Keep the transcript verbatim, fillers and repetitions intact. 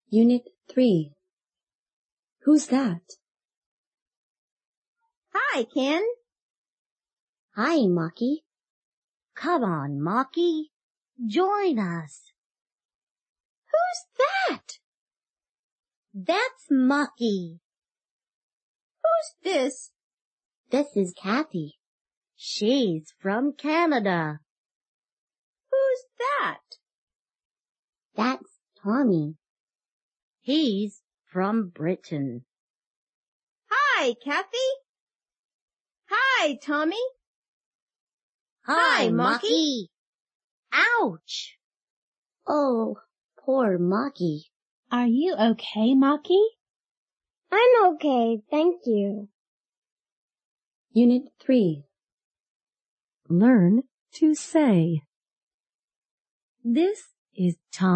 Unit three. Who's that? Hi, Ken. Hi, Maki. Come on, Maki. Join us. Who's that? That's Maki. Who's this? This is Kathy. She's from Canada. Who's that? That's Tommy. He's from Britain. Hi, Kathy. Hi, Tommy. Hi, Hi, Maki. Ouch! Oh, poor Maki. Are you okay, Maki? I'm okay, thank you. Unit three. Learn to say. This is Tom.